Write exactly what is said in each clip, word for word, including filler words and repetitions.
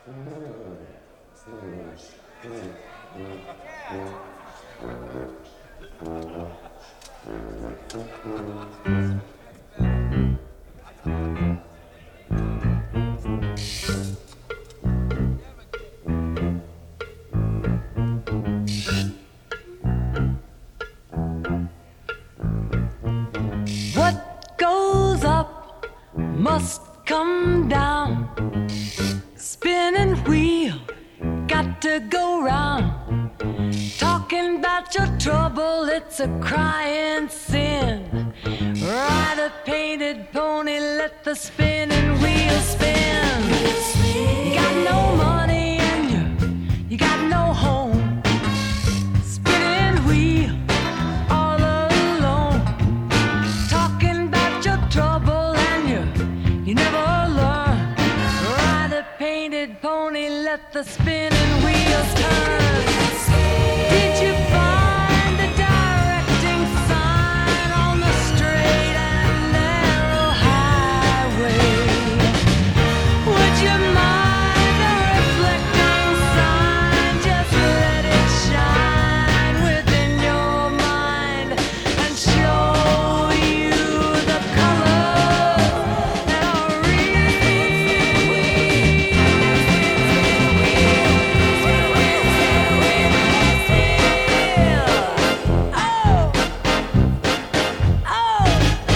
What goes up must come down. Spinning wheel, got to go round. Talking about your trouble, it's a crying sin. Ride a painted pony, let the spinning wheel spin. You got no money and you, you got no home. Spinning wheel, all alone. Talking about your trouble and you, you never learn. Ride a painted pony, let the spinning wheels turn. Did you find the directing sign on the straight and narrow highway? Would you mind the reflecting sign? Just let it shine within your mind and show you the colors that are real. Oh, oh.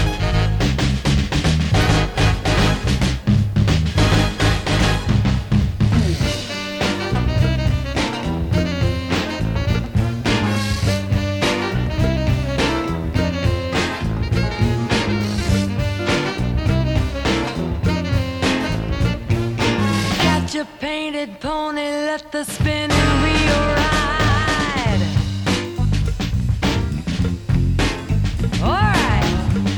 Catch a painted pony, let the spinning wheel ride. All right.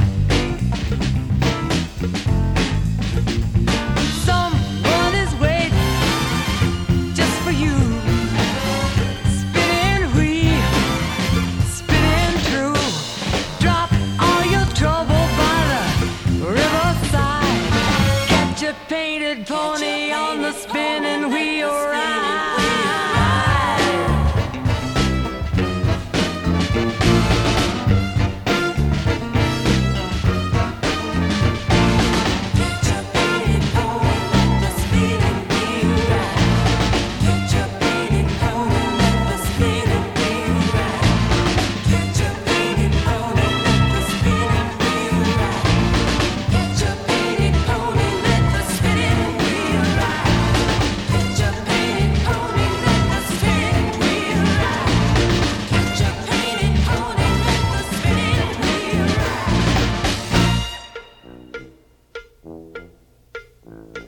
Someone is waiting just for you. Spinning wheel, spinning true. Drop all your trouble by the riverside. Catch a painted pony on the spinning wheel ride. Mm-hmm.